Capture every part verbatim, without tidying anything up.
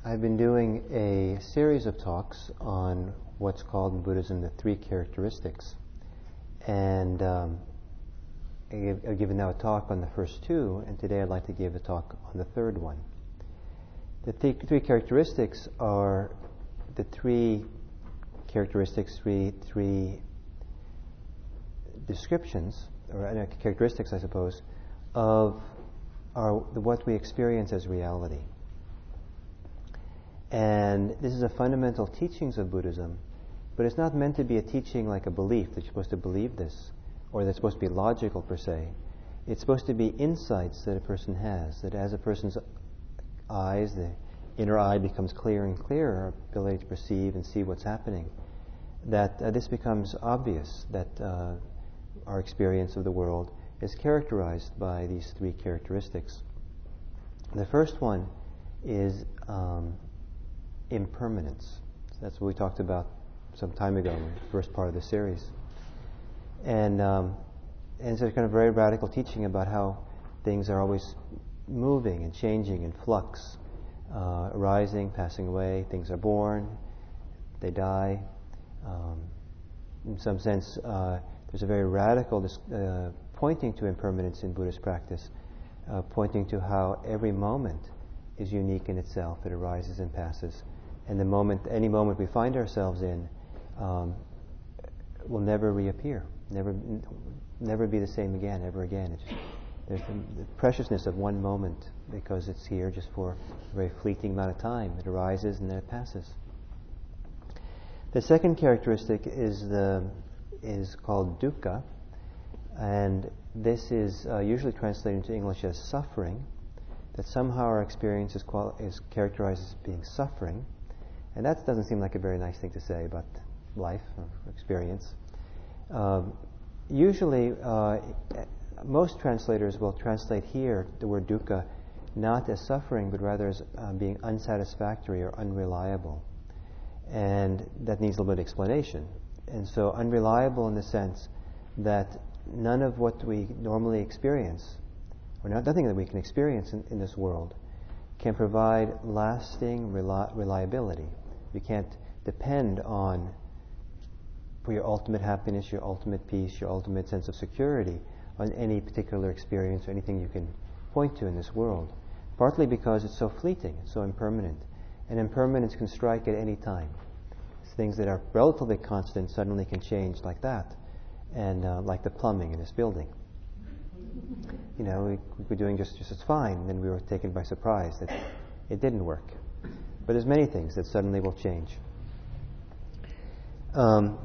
I've been doing a series of talks on what's called in Buddhism the three characteristics. And um, I've given now a talk on the first two, and today I'd like to give a talk on the third one. The th- three characteristics are the three characteristics, three, three descriptions, or uh, characteristics, I suppose, of our, what we experience as reality. And this is a fundamental teachings of Buddhism, but it's not meant to be a teaching like a belief that you're supposed to believe this, or that's supposed to be logical per se. It's supposed to be insights that a person has, that as a person's eyes, the inner eye becomes clearer and clearer, ability to perceive and see what's happening, that uh, this becomes obvious, that uh, our experience of the world is characterized by these three characteristics. The first one is um, impermanence. That's what we talked about some time ago in the first part of the series. And, um, and it's a kind of very radical teaching about how things are always moving and changing in flux, uh, arising, passing away. Things are born, they die. Um, in some sense, uh, there's a very radical dis- uh, pointing to impermanence in Buddhist practice, uh, pointing to how every moment is unique in itself. It arises and passes. And the moment, any moment we find ourselves in, um, will never reappear, never, n- never be the same again, ever again. It's just, there's the, the preciousness of one moment because it's here just for a very fleeting amount of time. It arises and then it passes. The second characteristic is the is called dukkha, and this is uh, usually translated into English as suffering. That somehow our experience is, quali- is characterized as being suffering. And that doesn't seem like a very nice thing to say about life or experience. Um, usually, uh, most translators will translate here the word dukkha not as suffering, but rather as uh, being unsatisfactory or unreliable. And that needs a little bit of explanation. And so unreliable in the sense that none of what we normally experience, or not, nothing that we can experience in, in this world, can provide lasting reli- reliability. You can't depend on, for your ultimate happiness, your ultimate peace, your ultimate sense of security, on any particular experience or anything you can point to in this world. Partly because it's so fleeting, it's so impermanent. And impermanence can strike at any time. Things that are relatively constant suddenly can change like that, and uh, like the plumbing in this building. You know, we, we were doing just, just as fine, and then we were taken by surprise that it didn't work. But there's many things that suddenly will change. Um,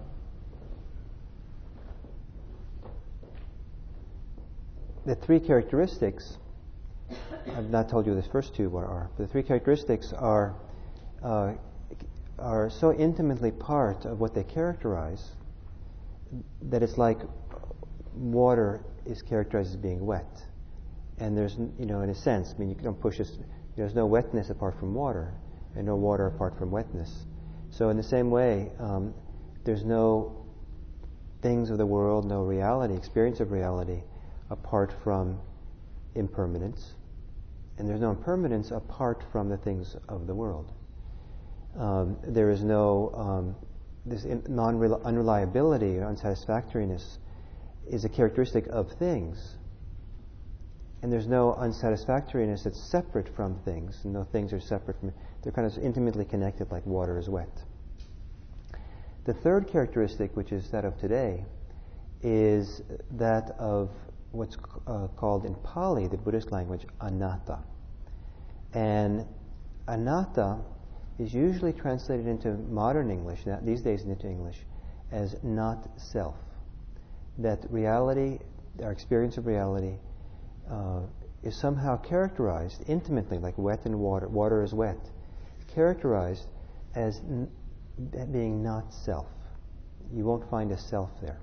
the three characteristics, I've not told you the first two what are, but the three characteristics are uh, are so intimately part of what they characterize that it's like water is characterized as being wet. And there's, you know, in a sense, I mean, you don't push this, there's no wetness apart from water, and no water apart from wetness. So in the same way, um, there's no things of the world, no reality, experience of reality, apart from impermanence. And there's no impermanence apart from the things of the world. Um, there is no, um, this in, non-unreliability or unsatisfactoriness is a characteristic of things. And there's no unsatisfactoriness that's separate from things. And no things are separate from, they're kind of intimately connected like water is wet. The third characteristic, which is that of today, is that of what's uh, called in Pali, the Buddhist language, anatta. And anatta is usually translated into modern English, now, these days into English, as not self. That reality, our experience of reality, uh, is somehow characterized intimately, like wet and water, water is wet, characterized as n- being not self. You won't find a self there.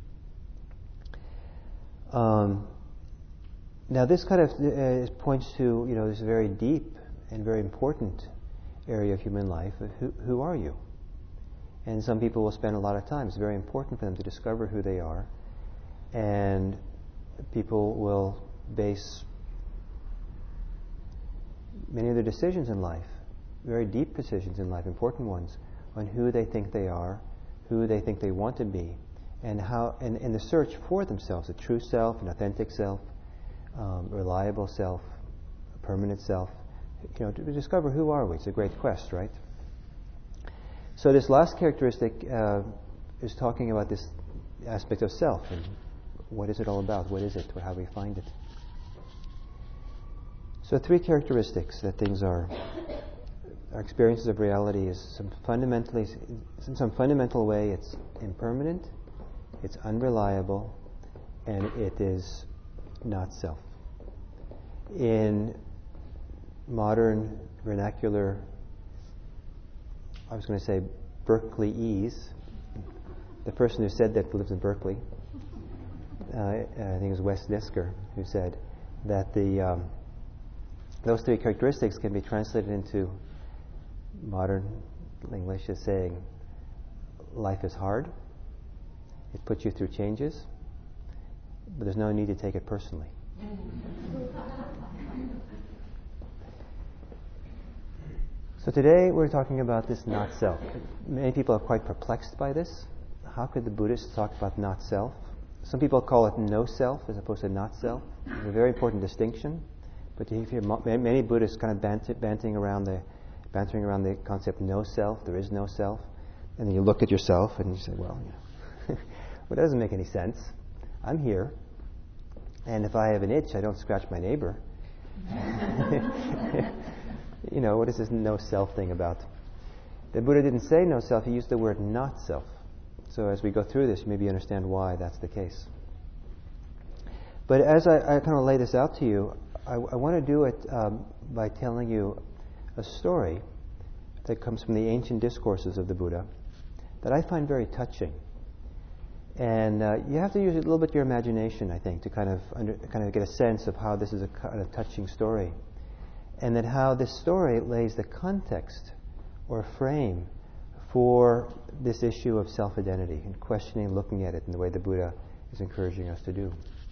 Um, now this kind of uh, points to, you know, this very deep and very important area of human life. Who, who are you? And some people will spend a lot of time. It's very important for them to discover who they are. And people will base many of their decisions in life very deep decisions in life, important ones, on who they think they are, who they think they want to be, and how, and in the search for themselves, a true self, an authentic self, um, reliable self, a permanent self, you know, to discover who are we. It's a great quest, right? So this last characteristic uh, is talking about this aspect of self, and what is it all about? What is it? How do we find it? So three characteristics that things are. Our experiences of reality is some fundamentally, in some fundamental way, it's impermanent, it's unreliable, and it is not self. In modern vernacular, I was going to say Berkeleyese. The person who said that lives in Berkeley. Uh, I think it was Wes Nisker who said that the um, those three characteristics can be translated into modern English as saying life is hard, it puts you through changes, but there's no need to take it personally. So today we're talking about this not self. Many people are quite perplexed by this. How could the Buddhists talk about not self? Some people call it no self as opposed to not self. It's a very important distinction. But you hear many Buddhists kind of bant- banting around the, bantering around the concept no self. There is no self, and then you look at yourself and you say, well, you know, well, that doesn't make any sense. I'm here, and if I have an itch, I don't scratch my neighbor. You know, what is this no self thing about? The Buddha didn't say no self. He used the word not self. So as we go through this, you maybe understand why that's the case. But as I, I kind of lay this out to you, I, I want to do it um, by telling you a story that comes from the ancient discourses of the Buddha that I find very touching. And uh, you have to use a little bit your imagination, I think, to kind of under, kind of get a sense of how this is a kind of touching story, and that how this story lays the context or frame for this issue of self-identity and questioning, looking at it in the way the Buddha is encouraging us to do.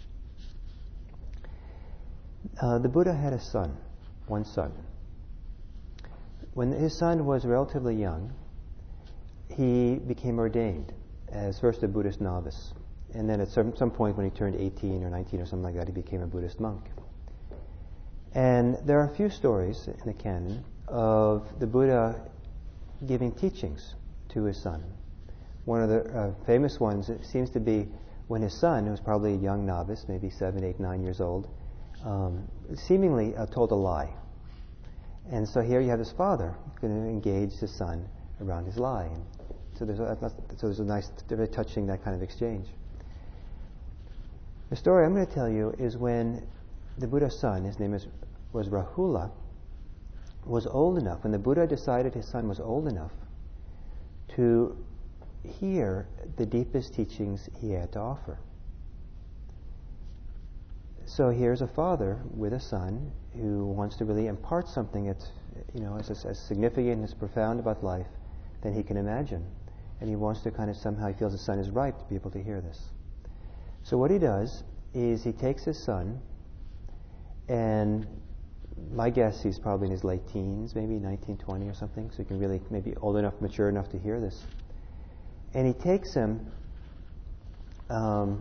Uh, the Buddha had a son, one son. When his son was relatively young, he became ordained as first a Buddhist novice. And then at some, some point when he turned eighteen or nineteen or something like that, he became a Buddhist monk. And there are a few stories in the canon of the Buddha giving teachings to his son. One of the uh, famous ones, it seems to be when his son, who was probably a young novice, maybe seven, eight, nine years old, um, seemingly uh, told a lie. And so here you have his father going to engage his son around his lie. And so there's a, so there's a nice, very touching that kind of exchange. The story I'm going to tell you is when the Buddha's son, his name is, was Rahula, was old enough, when the Buddha decided his son was old enough to hear the deepest teachings he had to offer. So here's a father with a son who wants to really impart something that's, you know, as, as significant and as profound about life than he can imagine. And he wants to kind of somehow, he feels his son is ripe to be able to hear this. So what he does is he takes his son, and my guess he's probably in his late teens, maybe nineteen, twenty or something, so he can really maybe old enough, mature enough to hear this. And he takes him um,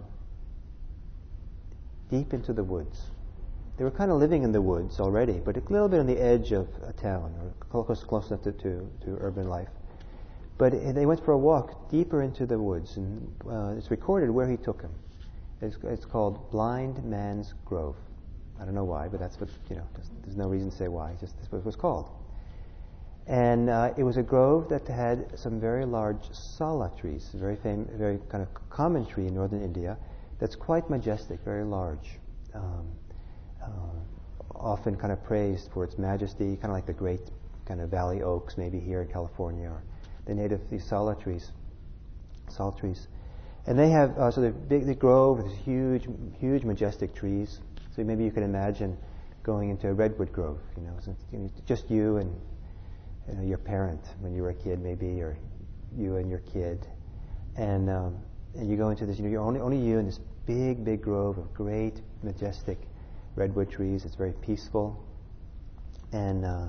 deep into the woods. They were kind of living in the woods already, but a little bit on the edge of a town, or close, close enough to, to, to urban life. But they went for a walk deeper into the woods, and uh, it's recorded where he took him. It's, it's called Blind Man's Grove. I don't know why, but that's what, you know, just, there's no reason to say why, just that's what it was called. And uh, it was a grove that had some very large sala trees, a very fam- very kind of common tree in northern India that's quite majestic, very large, um, uh, often kind of praised for its majesty, kind of like the great kind of valley oaks maybe here in California, or the native, these sala trees, sal trees. And they have, uh, so the big, the grove with huge, huge majestic trees. So maybe you can imagine going into a redwood grove, you know, so, you know, just you and you know, your parent when you were a kid, maybe, or you and your kid, and um, and you go into this, you know, you're only only you in this big, big grove of great, majestic redwood trees. It's very peaceful and uh,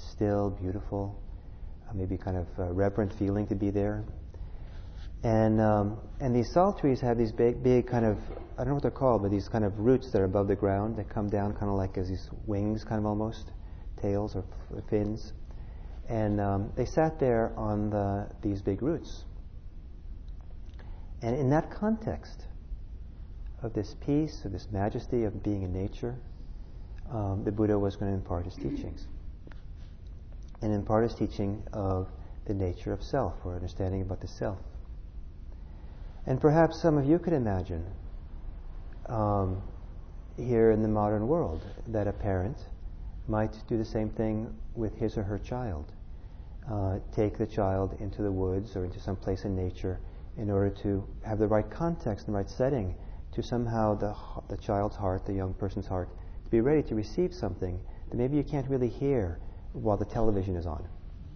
still, beautiful, uh, maybe kind of uh, reverent feeling to be there. And um, and these salt trees have these big, big kind of, I don't know what they're called, but these kind of roots that are above the ground that come down kind of like as these wings, kind of almost, tails or f- fins. And um, they sat there on the, these big roots. And in that context of this peace, of this majesty of being in nature, um, the Buddha was going to impart his teachings. And impart his teaching of the nature of self, or understanding about the self. And perhaps some of you could imagine um, here in the modern world that a parent might do the same thing with his or her child. Uh, take the child into the woods or into some place in nature in order to have the right context and right setting to somehow the, the child's heart, the young person's heart, to be ready to receive something that maybe you can't really hear while the television is on.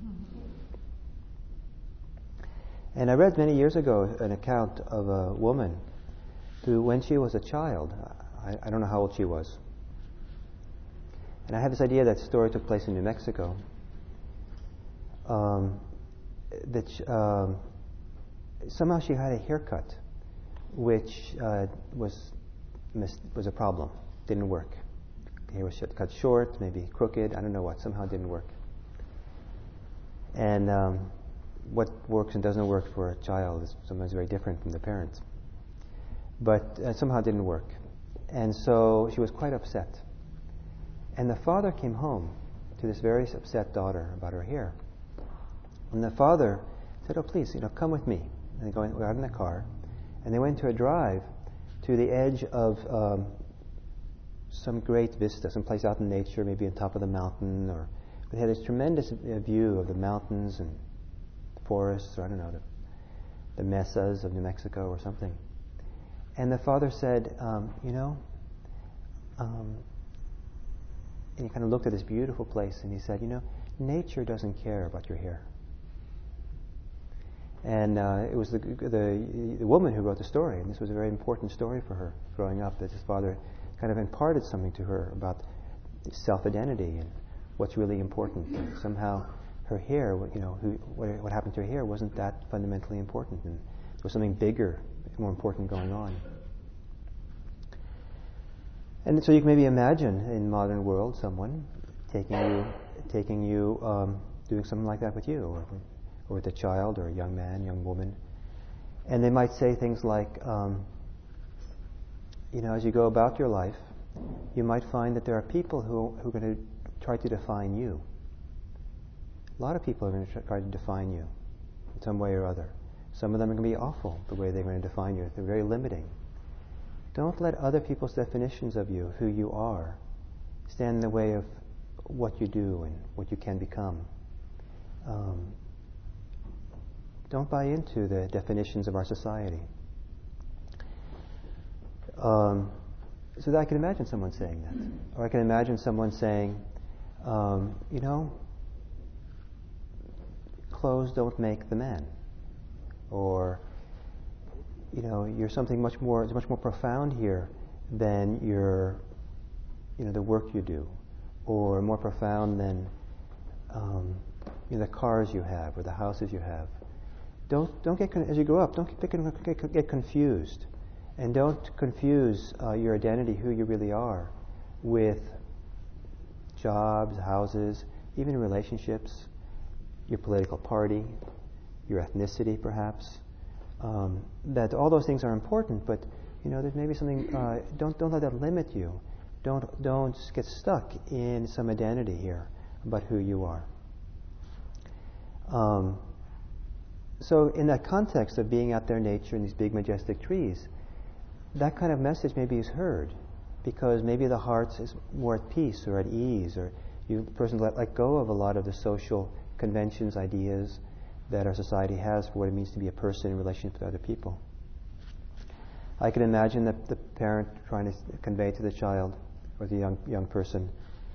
And I read many years ago an account of a woman who, when she was a child, I, I don't know how old she was, and I have this idea that story took place in New Mexico, um, that sh- um, somehow she had a haircut which uh, was mis- was a problem, didn't work. Hair was cut short, maybe crooked, I don't know what, somehow it didn't work. And um, what works and doesn't work for a child is sometimes very different from the parents. But uh, somehow it didn't work. And so she was quite upset. And the father came home to this very upset daughter about her hair. And the father said, "Oh, please, you know, come with me." And they go in, we got in the car, and they went to a drive to the edge of um, some great vista, some place out in nature, maybe on top of the mountain, or they had this tremendous uh, view of the mountains and forests, or I don't know, the, the mesas of New Mexico or something. And the father said, um, you know, um, and he kind of looked at this beautiful place, and he said, you know, nature doesn't care about your hair. And uh, it was the, the the woman who wrote the story, and this was a very important story for her growing up, that his father kind of imparted something to her about self-identity and what's really important. And somehow her hair, you know, who, what, what happened to her hair wasn't that fundamentally important, and there was something bigger, more important going on. And so you can maybe imagine in modern world someone taking you, taking you, um, doing something like that with you, or, or with a child, or a young man, young woman, and they might say things like, um, you know, as you go about your life, you might find that there are people who, who are going to try to define you. A lot of people are going to try to define you in some way or other. Some of them are going to be awful, the way they're going to define you. They're very limiting. Don't let other people's definitions of you, who you are, stand in the way of what you do and what you can become. Um, don't buy into the definitions of our society. Um, so that I can imagine someone saying that. Or I can imagine someone saying, um, you know, clothes don't make the man. Or, you know, you're something much more, it's much more profound here than your, you know, the work you do. Or more profound than, um, you know, the cars you have or the houses you have. Don't, don't get, as you grow up, don't get, get, get confused. And don't confuse uh, your identity, who you really are, with jobs, houses, even relationships, your political party, your ethnicity, perhaps. Um, that all those things are important, but you know, there's maybe something. Uh, don't don't let that limit you. Don't don't get stuck in some identity here about who you are. Um, so, in that context of being out there in nature in these big majestic trees, that kind of message maybe is heard, because maybe the heart is more at peace or at ease, or you person let, let go of a lot of the social conventions, ideas that our society has for what it means to be a person in relationship to other people. I can imagine the, the parent trying to convey to the child or the young young person,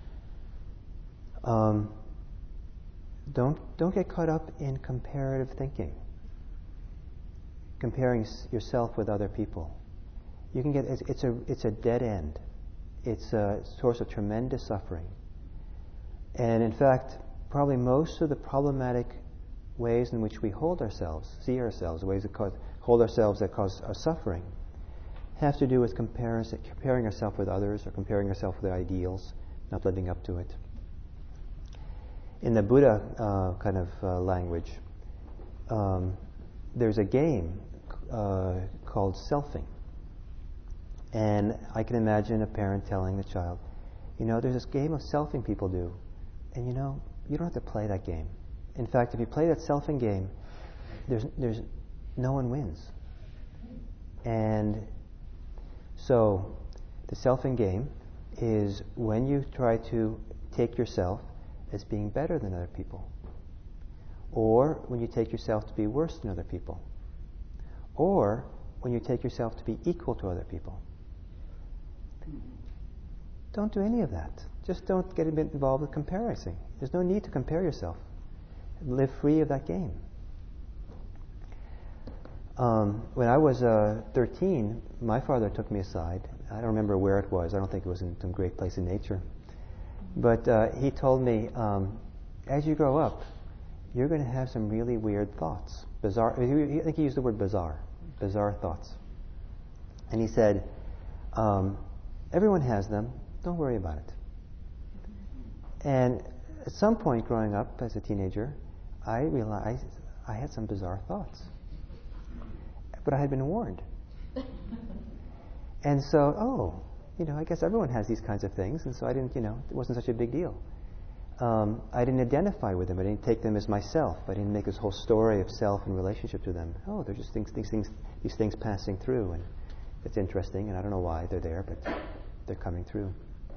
um, don't don't get caught up in comparative thinking, comparing s- yourself with other people. You can get it's, it's a it's a dead end. It's a source of tremendous suffering. And in fact, probably most of the problematic ways in which we hold ourselves, see ourselves, ways that cause, hold ourselves that cause our suffering, have to do with comparison, comparing ourselves with others or comparing ourselves with ideals, not living up to it. In the Buddha uh, kind of uh, language, um, there's a game uh, called selfing. And I can imagine a parent telling the child, you know, there's this game of selfing people do, and you know, you don't have to play that game. In fact, if you play that selfing game, there's there's no one wins. And so the selfing game is when you try to take yourself as being better than other people, or when you take yourself to be worse than other people, or when you take yourself to be equal to other people. Don't do any of that. Just don't get involved with comparison. There's no need to compare yourself. Live free of that game. Um, when I was uh, thirteen, my father took me aside. I don't remember where it was. I don't think it was in some great place in nature. But uh, he told me, um, as you grow up, you're going to have some really weird thoughts. Bizarre. I think he used the word bizarre. Bizarre thoughts. And he said, um, everyone has them. Don't worry about it. And at some point growing up as a teenager, I realized I had some bizarre thoughts. But I had been warned. And so, oh, you know, I guess everyone has these kinds of things, and so I didn't, you know, it wasn't such a big deal. Um, I didn't identify with them. I didn't take them as myself. I didn't make this whole story of self in relationship to them. Oh, they're just things, these things, these things passing through, and it's interesting, and I don't know why they're there, but they're coming through.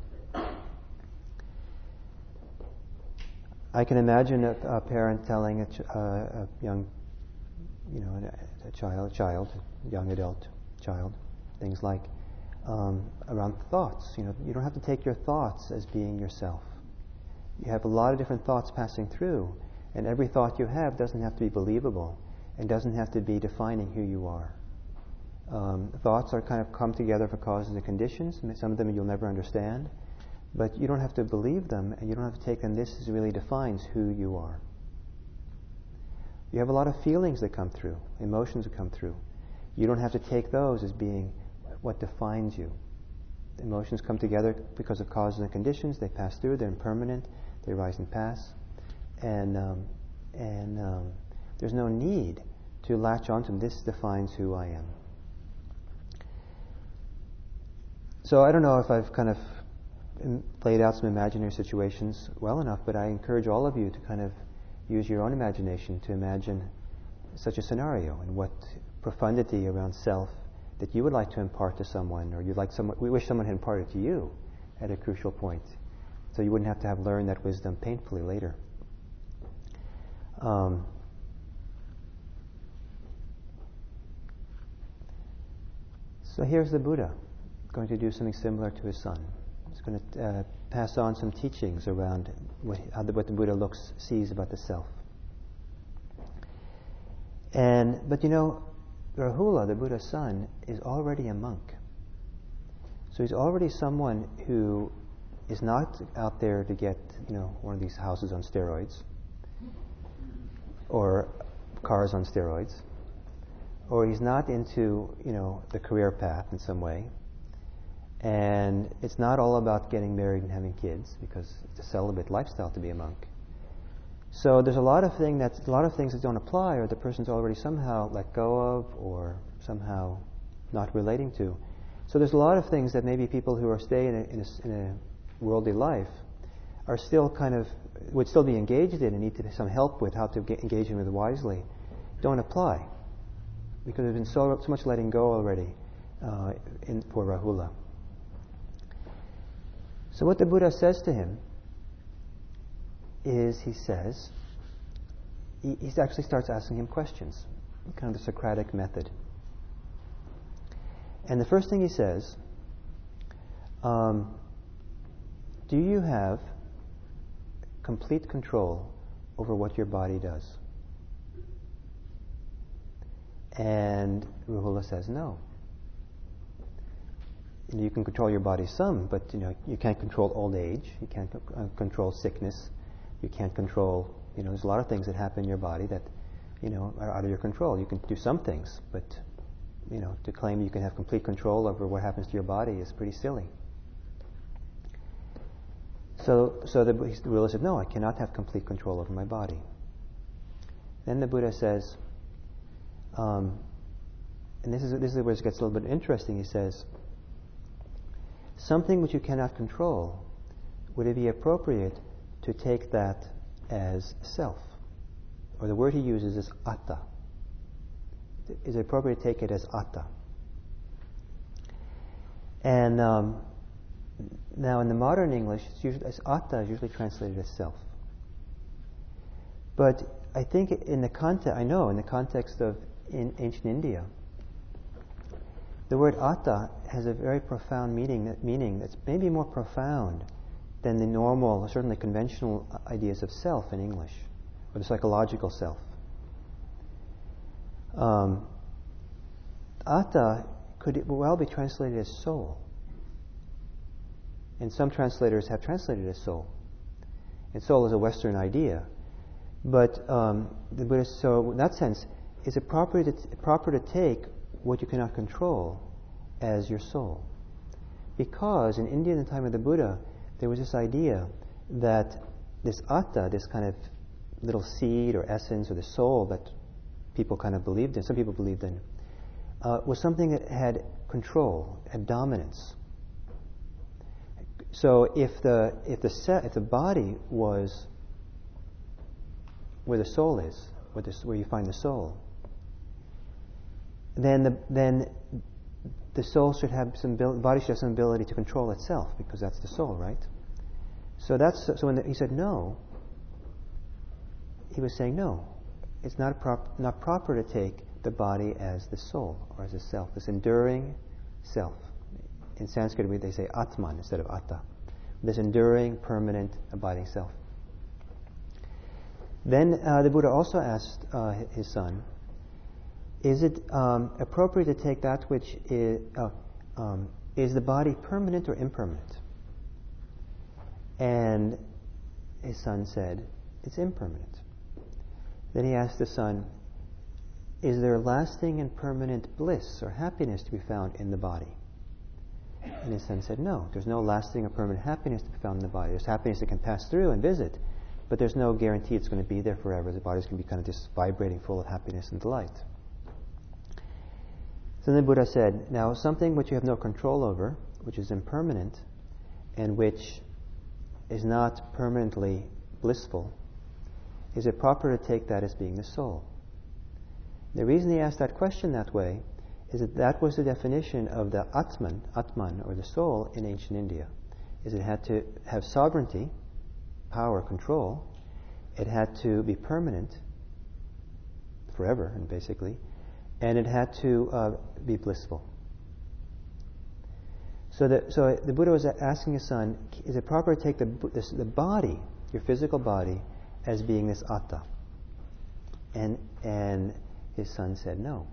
I can imagine a, a parent telling a, ch- uh, a young, you know, a, a child, child, young adult child, things like um, around thoughts. You know, you don't have to take your thoughts as being yourself. You have a lot of different thoughts passing through, and every thought you have doesn't have to be believable, and doesn't have to be defining who you are. Um, thoughts are kind of come together for causes and conditions. Some of them you'll never understand. But you don't have to believe them, and you don't have to take them, this is really defines who you are. You have a lot of feelings that come through, emotions that come through. You don't have to take those as being what defines you. Emotions come together because of causes and conditions. They pass through, they're impermanent, they rise and pass. And, um, and um, there's no need to latch onto them, this defines who I am. So I don't know if I've kind of played out some imaginary situations well enough, but I encourage all of you to kind of use your own imagination to imagine such a scenario and what profundity around self that you would like to impart to someone, or you'd like someone, we wish someone had imparted to you at a crucial point, so you wouldn't have to have learned that wisdom painfully later. Um, so here's the Buddha going to do something similar to his son. He's going to uh, pass on some teachings around what, how the, what the Buddha looks, sees about the self. And but you know, Rahula, the Buddha's son, is already a monk. So he's already someone who is not out there to get, you know, one of these houses on steroids, or cars on steroids, or he's not into, you know, the career path in some way. And it's not all about getting married and having kids, because it's a celibate lifestyle to be a monk. So there's a lot of thing that's a lot of things that don't apply, or the person's already somehow let go of, or somehow not relating to. So there's a lot of things that maybe people who are staying in a, in a, in a worldly life are still kind of would still be engaged in and need to have some help with how to get, engage in with wisely, don't apply, because there's been so so much letting go already uh, in, for Rahula. So what the Buddha says to him is, he says, he, he actually starts asking him questions, kind of the Socratic method. And the first thing he says, um, do you have complete control over what your body does? And Rahula says, no. You can control your body some, but you know you can't control old age. You can't uh, control sickness. You can't control, you know, there's a lot of things that happen in your body that, you know, are out of your control. You can do some things, but, you know, to claim you can have complete control over what happens to your body is pretty silly. So, so the, the Buddha said, no, I cannot have complete control over my body. Then the Buddha says, um, and this is this is where it gets a little bit interesting. He says, something which you cannot control, would it be appropriate to take that as self? Or the word he uses is atta. Is it appropriate to take it as atta? And um, now in the modern English, it's usually, as atta is usually translated as self. But I think in the context, I know in the context of in ancient India, the word atta has a very profound meaning, that meaning that's maybe more profound than the normal, certainly conventional ideas of self in English, or the psychological self. Um, atta could well be translated as soul. And some translators have translated as soul. And soul is a Western idea. But um, the Buddhist, so in that sense, is it proper to, proper to take what you cannot control as your soul? Because in India in the time of the Buddha, there was this idea that this atta, this kind of little seed or essence or the soul that people kind of believed in, some people believed in, uh, was something that had control, had dominance. So if the if the set, if the body was where the soul is, where, the, where you find the soul, then the then the soul should have some the body should have some ability to control itself, because that's the soul, right? So that's so when the, he said no, he was saying no, it's not prop, not proper to take the body as the soul or as a self, this enduring self. In Sanskrit, they say Atman instead of Atta. This enduring, permanent, abiding self. Then uh, the Buddha also asked uh, his son, is it um, appropriate to take that which is, uh, um, is the body permanent or impermanent? And his son said, it's impermanent. Then he asked the son, is there lasting and permanent bliss or happiness to be found in the body? And his son said, no, there's no lasting or permanent happiness to be found in the body. There's happiness that can pass through and visit, but there's no guarantee it's going to be there forever. The body's going to be kind of just vibrating full of happiness and delight. So then the Buddha said, now something which you have no control over, which is impermanent, and which is not permanently blissful, is it proper to take that as being the soul? The reason he asked that question that way is that that was the definition of the Atman, Atman, or the soul in ancient India. Is it had to have sovereignty, power, control. It had to be permanent, forever, and basically, and it had to uh, be blissful. So the, so the Buddha was asking his son, is it proper to take the, this, the body, your physical body, as being this atta? And, and his son said no.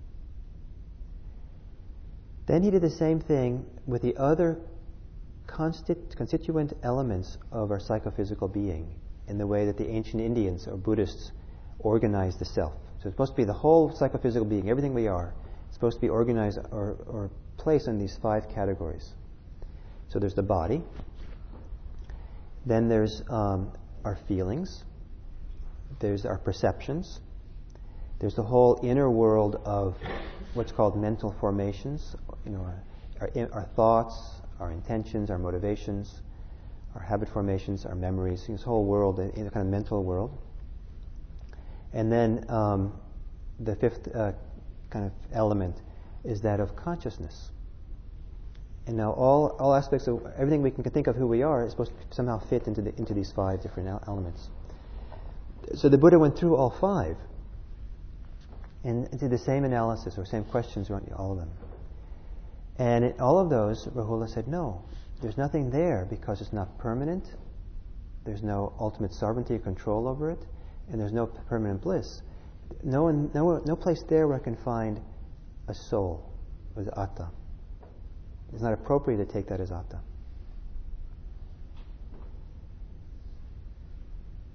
Then he did the same thing with the other constit- constituent elements of our psychophysical being, in the way that the ancient Indians or Buddhists organized the self. So it's supposed to be the whole psychophysical being, everything we are, it's supposed to be organized or, or placed in these five categories. So there's the body, then there's um, our feelings, there's our perceptions, there's the whole inner world of what's called mental formations, you know, our, our, our thoughts, our intentions, our motivations, our habit formations, our memories, this whole world, the, the kind of mental world. And then um, the fifth uh, kind of element is that of consciousness. And now all, all aspects of everything we can think of who we are is supposed to somehow fit into, the, into these five different elements. So the Buddha went through all five and did the same analysis or same questions around all of them. And in all of those, Rahula said, no, there's nothing there because it's not permanent, there's no ultimate sovereignty or control over it, and there's no permanent bliss. No one, no, no place there where I can find a soul, or the atta. It's not appropriate to take that as atta.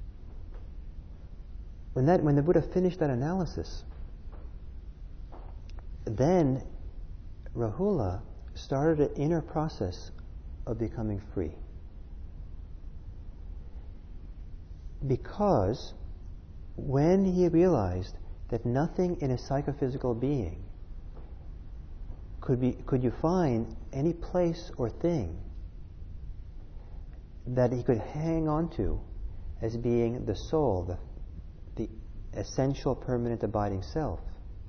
when that when the Buddha finished that analysis, then Rahula started an inner process of becoming free. Because when he realized that nothing in a psychophysical being could be could you find any place or thing that he could hang on to as being the soul, the, the essential, permanent, abiding self,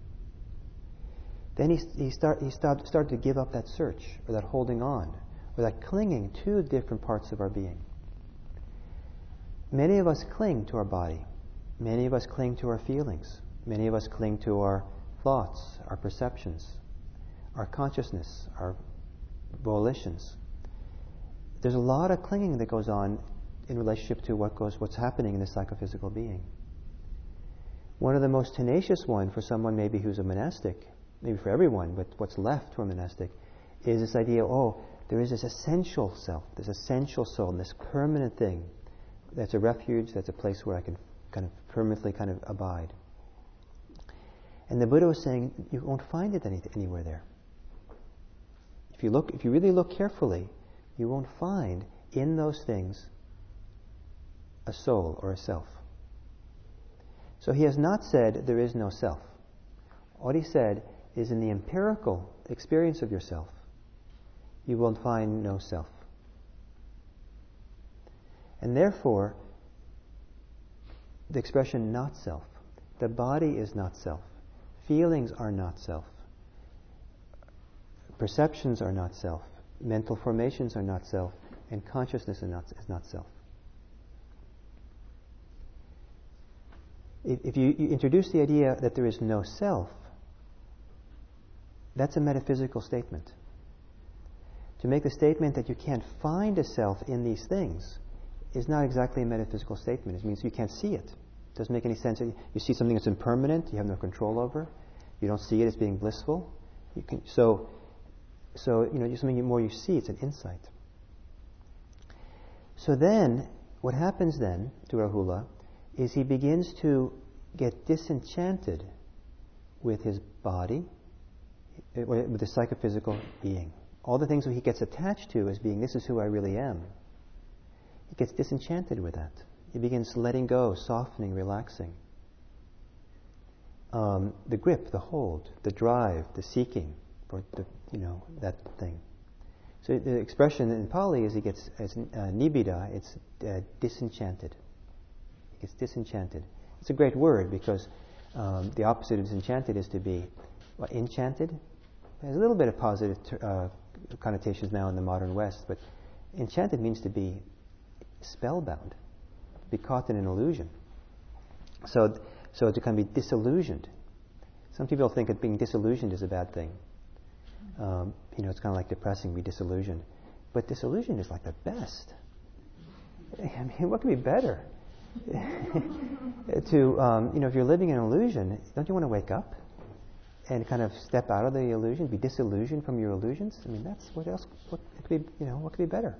then he, he, start, he start, started to give up that search, or that holding on, or that clinging to different parts of our being. Many of us cling to our body. Many of us cling to our feelings. Many of us cling to our thoughts, our perceptions, our consciousness, our volitions. There's a lot of clinging that goes on in relationship to what goes, what's happening in the psychophysical being. One of the most tenacious one for someone maybe who's a monastic, maybe for everyone, but what's left for a monastic, is this idea, oh, there is this essential self, this essential soul, and this permanent thing that's a refuge, that's a place where I can kind of permanently kind of abide. And the Buddha was saying, you won't find it any, anywhere there. If you look, if you really look carefully, you won't find in those things a soul or a self. So he has not said there is no self. What he said is in the empirical experience of yourself, you will find no self. And therefore, the expression not self, the body is not self, feelings are not self, perceptions are not self, mental formations are not self, and consciousness is not, is not self. If, if you, you introduce the idea that there is no self, that's a metaphysical statement. To make the statement that you can't find a self in these things is not exactly a metaphysical statement. It means you can't see it. It doesn't make any sense. You see something that's impermanent, you have no control over. You don't see it as being blissful. You can, so, so you know, something more you see, it's an insight. So then, what happens then to Rahula is he begins to get disenchanted with his body, with the psychophysical being. All the things that he gets attached to as being, this is who I really am. He gets disenchanted with that. He begins letting go, softening, relaxing. Um, the grip, the hold, the drive, the seeking for the, you know, that thing. So the expression in Pali is he gets, as uh, nibbida, it's uh, disenchanted. He gets disenchanted. It's a great word because um, the opposite of disenchanted is to be what, enchanted. There's a little bit of positive uh, connotations now in the modern West, but enchanted means to be spellbound, be caught in an illusion. So, so to kind of be disillusioned. Some people think that being disillusioned is a bad thing. Um, you know, it's kind of like depressing, be disillusioned. But disillusion is like the best. I mean, what could be better? to, um, you know, if you're living in an illusion, don't you want to wake up and kind of step out of the illusion, be disillusioned from your illusions? I mean, that's what else? What could be, you know, what could be better?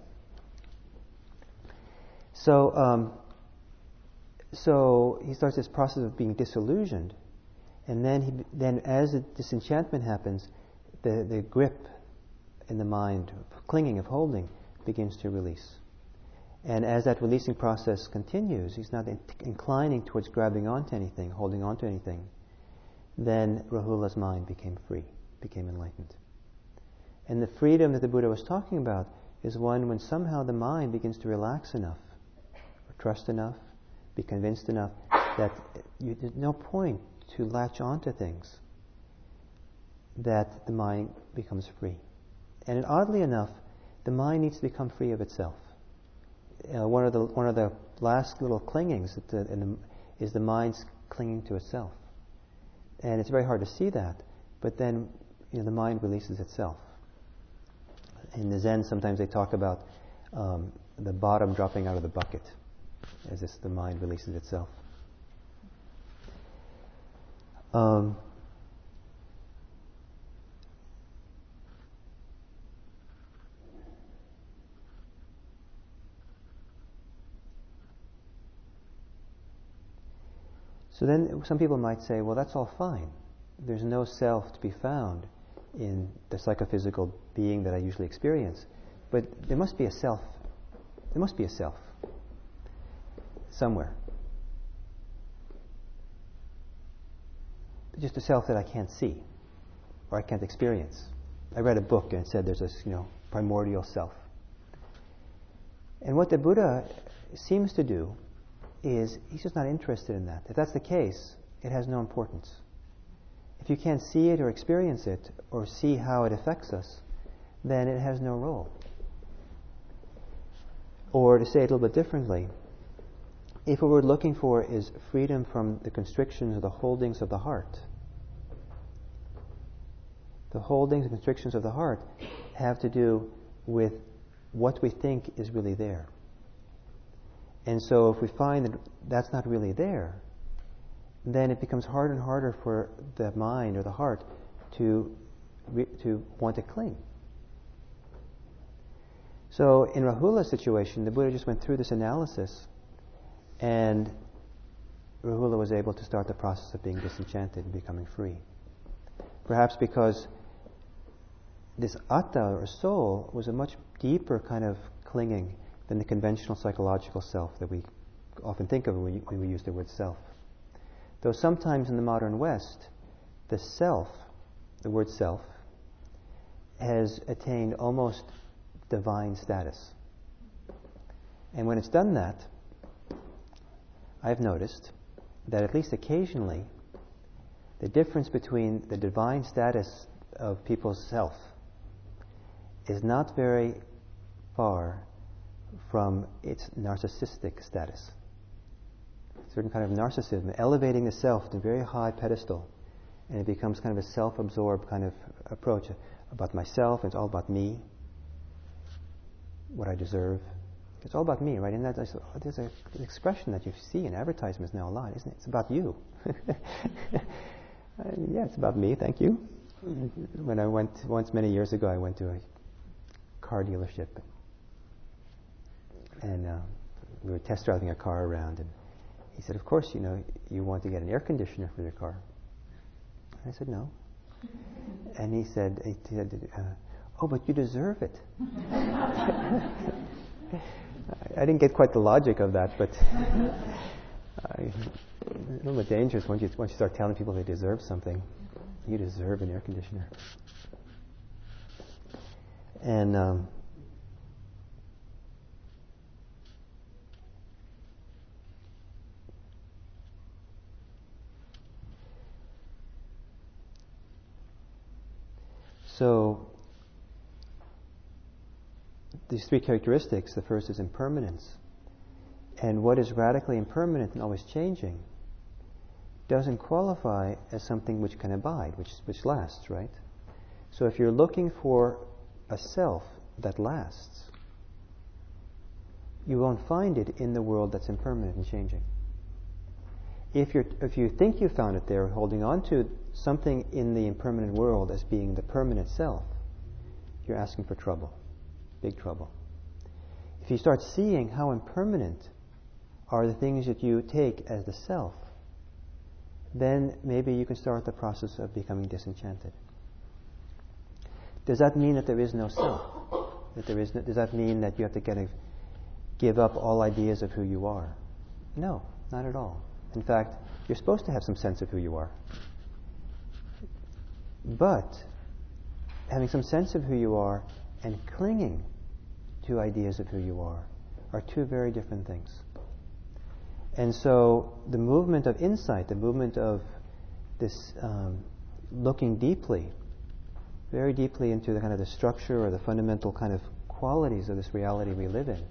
So, um, so he starts this process of being disillusioned, and then he, then as the disenchantment happens, the the grip in the mind, clinging, of holding, begins to release. And as that releasing process continues, he's not in- inclining towards grabbing onto anything, holding onto anything. Then Rahula's mind became free, became enlightened. And the freedom that the Buddha was talking about is one when somehow the mind begins to relax enough, or trust enough, be convinced enough that you, there's no point to latch onto things, that the mind becomes free. And oddly enough, the mind needs to become free of itself. Uh, one of the one of the last little clingings that the, in the, is the mind's clinging to itself, and it's very hard to see that. But then, you know, the mind releases itself. In the Zen, sometimes they talk about um, the bottom dropping out of the bucket, as this, the mind releases itself. Um, So then some people might say, well, that's all fine. There's no self to be found in the psychophysical being that I usually experience. But there must be a self. There must be a self somewhere. Just a self that I can't see or I can't experience. I read a book and it said there's this, you know, primordial self. And what the Buddha seems to do is he's just not interested in that. If that's the case, it has no importance. If you can't see it or experience it or see how it affects us, then it has no role. Or to say it a little bit differently, if what we're looking for is freedom from the constrictions or the holdings of the heart, the holdings and constrictions of the heart have to do with what we think is really there. And so if we find that that's not really there, then it becomes harder and harder for the mind or the heart to re- to want to cling. So in Rahula's situation, the Buddha just went through this analysis, and Rahula was able to start the process of being disenchanted and becoming free. Perhaps because this atta, or soul, was a much deeper kind of clinging than the conventional psychological self that we often think of when we use the word self. Though sometimes in the modern West, the self, the word self, has attained almost divine status. And when it's done that, I've noticed that at least occasionally, the difference between the divine status of people's self is not very far from its narcissistic status. A certain kind of narcissism, elevating the self to a very high pedestal, and it becomes kind of a self-absorbed kind of approach about myself. It's all about me, what I deserve. It's all about me, right? And that, there's a, an expression that you see in advertisements now a lot, isn't it? It's about you. Yeah, it's about me, thank you. When I went, once many years ago, I went to a car dealership, and uh, we were test driving a car around, and he said, of course, you know, you want to get an air conditioner for your car. I said, no. And he said, he said uh, oh, but you deserve it. I didn't get quite the logic of that, but I, a little bit dangerous once you, once you start telling people they deserve something. You deserve an air conditioner. And um, so these three characteristics, the first is impermanence. And what is radically impermanent and always changing doesn't qualify as something which can abide, which, which lasts, right? So if you're looking for a self that lasts, you won't find it in the world that's impermanent and changing. If, you're, if you think you found it there, holding on to something in the impermanent world as being the permanent self, you're asking for trouble, big trouble. If you start seeing how impermanent are the things that you take as the self, then maybe you can start the process of becoming disenchanted. Does that mean that there is no self? That there is no, does that mean that you have to kind of give up all ideas of who you are? No, not at all. In fact, you're supposed to have some sense of who you are. But having some sense of who you are and clinging to ideas of who you are are two very different things. And so the movement of insight, the movement of this um, looking deeply, very deeply into the kind of the structure or the fundamental kind of qualities of this reality we live in,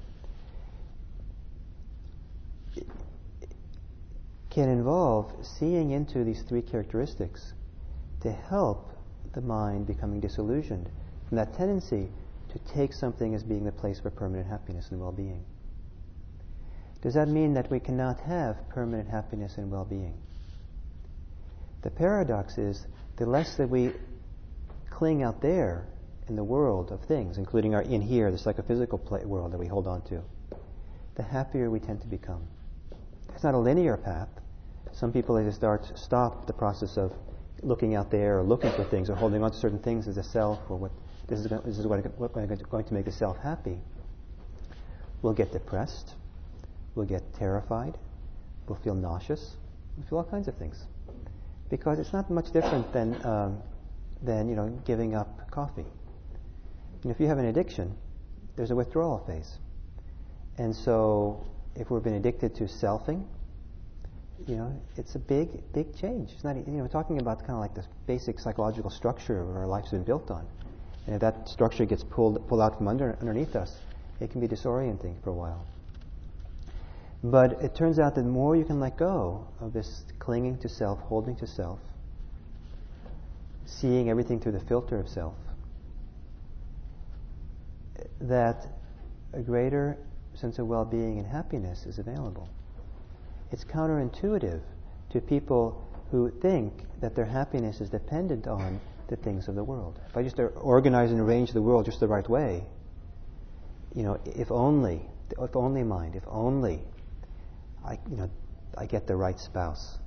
can involve seeing into these three characteristics to help the mind becoming disillusioned from that tendency to take something as being the place for permanent happiness and well-being. Does that mean that we cannot have permanent happiness and well-being? The paradox is, the less that we cling out there in the world of things, including our in here, the psychophysical play world that we hold on to, the happier we tend to become. It's not a linear path. Some people, they start stop the process of looking out there or looking for things or holding on to certain things as a self, or what this is, this is what, what going to make the self happy. We'll get depressed. We'll get terrified. We'll feel nauseous. We'll feel all kinds of things, because it's not much different than um, than you know giving up coffee. And if you have an addiction, there's a withdrawal phase. And so, if we've been addicted to selfing, you know, it's a big, big change. It's not, you know, we're talking about kind of like the basic psychological structure of our life's been built on. And if that structure gets pulled pulled out from under underneath us, it can be disorienting for a while. But it turns out that the more you can let go of this clinging to self, holding to self, seeing everything through the filter of self, that a greater sense of well-being and happiness is available. It's counterintuitive to people who think that their happiness is dependent on the things of the world. If I just organize and arrange the world just the right way, you know, if only, if only mind, if only I, you know, I get the right spouse.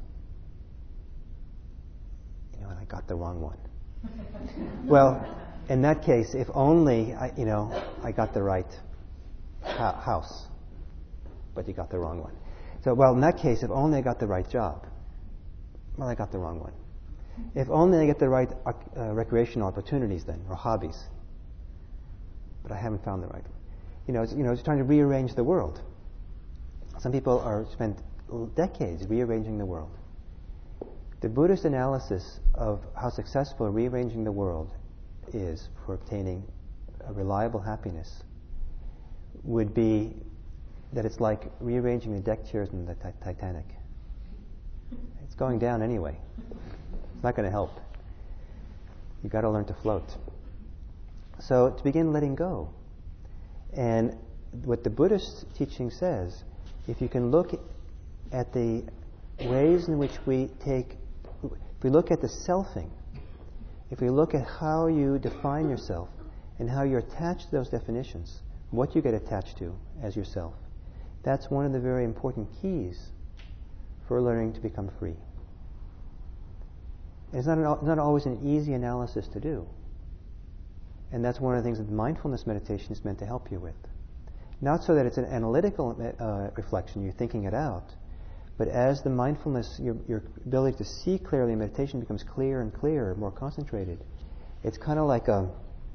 You know, and I got the wrong one. Well, in that case, if only I, you know, I got the right ha- house, but you got the wrong one. So, well, in that case, if only I got the right job. Well, I got the wrong one. If only I get the right uh, recreational opportunities then, or hobbies. But I haven't found the right one. You know, it's, you know, it's trying to rearrange the world. Some people are spent decades rearranging the world. The Buddhist analysis of how successful rearranging the world is for obtaining a reliable happiness would be that it's like rearranging the deck chairs in the t- Titanic. It's going down anyway. It's not going to help. You've got to learn to float. So to begin letting go. And what the Buddhist teaching says, if you can look at the ways in which we take, if we look at the selfing, if we look at how you define yourself and how you're attached to those definitions, what you get attached to as yourself, that's one of the very important keys for learning to become free. And it's not, an, it's not always an easy analysis to do. And that's one of the things that mindfulness meditation is meant to help you with. Not so that it's an analytical uh, reflection, you're thinking it out, but as the mindfulness, your, your ability to see clearly in meditation becomes clearer and clearer, more concentrated, it's kind of like a,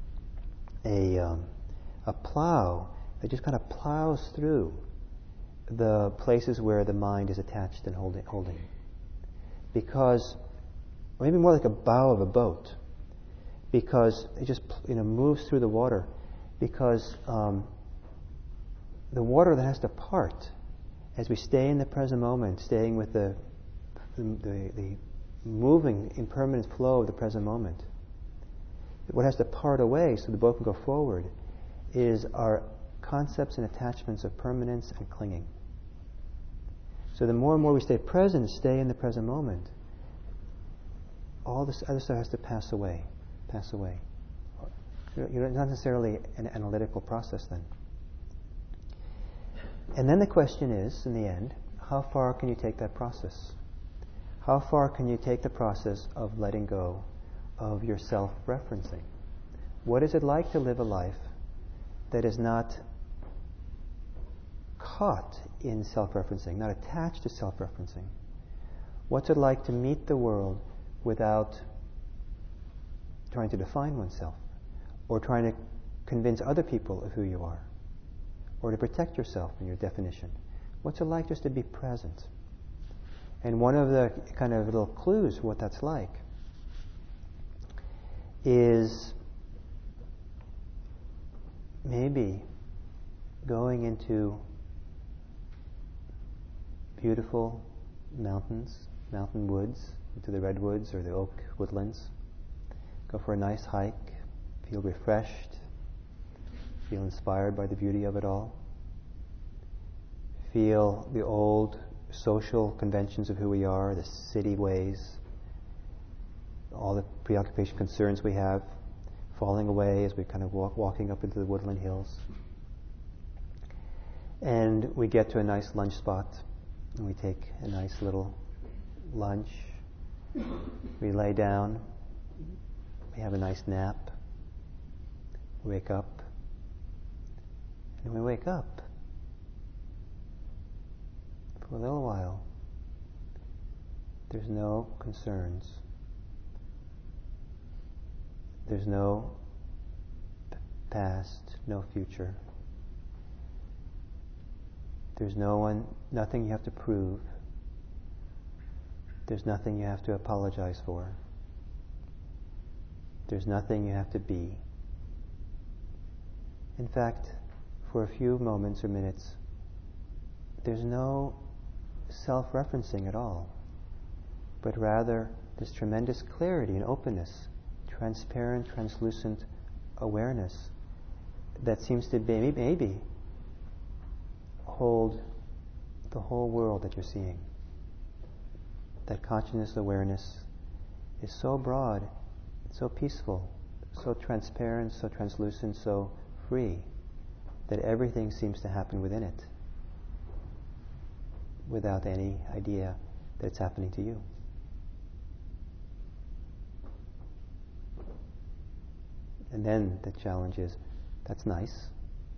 a, um, a plow that just kind of plows through the places where the mind is attached and holding. holding. Because, or maybe more like a bow of a boat, because it just you know moves through the water, because um, the water that has to part as we stay in the present moment, staying with the the, the, the moving impermanent flow of the present moment. What has to part away so the boat can go forward is our concepts and attachments of permanence and clinging. So the more and more we stay present, stay in the present moment, all this other stuff has to pass away, pass away. You're not necessarily an analytical process then. And then the question is, in the end, how far can you take that process? How far can you take the process of letting go of your self-referencing? What is it like to live a life that is not caught in self-referencing, not attached to self-referencing? What's it like to meet the world without trying to define oneself, or trying to convince other people of who you are, or to protect yourself in your definition? What's it like just to be present? And one of the kind of little clues for what that's like is maybe going into beautiful mountains, mountain woods, into the redwoods or the oak woodlands. Go for a nice hike, feel refreshed, feel inspired by the beauty of it all. Feel the old social conventions of who we are, the city ways, all the preoccupation concerns we have, falling away as we kind of walk walking up into the woodland hills. And we get to a nice lunch spot, and we take a nice little lunch, we lay down, we have a nice nap, we wake up, and we wake up for a little while. There's no concerns. There's no past, no future. There's no one, nothing you have to prove. There's nothing you have to apologize for. There's nothing you have to be. In fact, for a few moments or minutes, there's no self-referencing at all, but rather this tremendous clarity and openness, transparent, translucent awareness that seems to be, maybe hold the whole world that you're seeing. That consciousness awareness is so broad, so peaceful, so transparent, so translucent, so free, that everything seems to happen within it without any idea that it's happening to you. And then the challenge is, that's nice.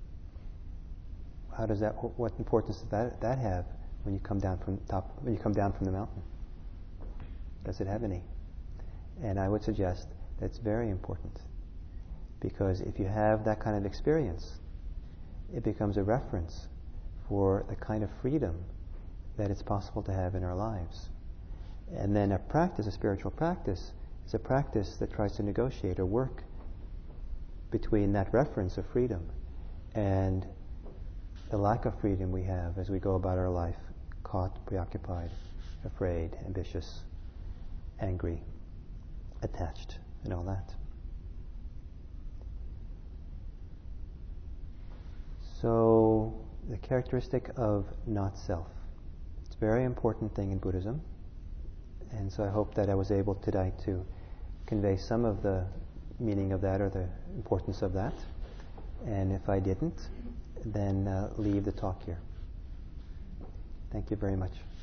How does that? What importance does that that have when you come down from top? When you come down from the mountain, does it have any? And I would suggest that's very important, because if you have that kind of experience, it becomes a reference for the kind of freedom that it's possible to have in our lives. And then a practice, a spiritual practice, is a practice that tries to negotiate or work between that reference of freedom and the lack of freedom we have as we go about our life, caught, preoccupied, afraid, ambitious, angry, attached, and all that. So, the characteristic of not self. It's a very important thing in Buddhism. And so I hope that I was able today to convey some of the meaning of that or the importance of that. And if I didn't, then uh, leave the talk here. Thank you very much.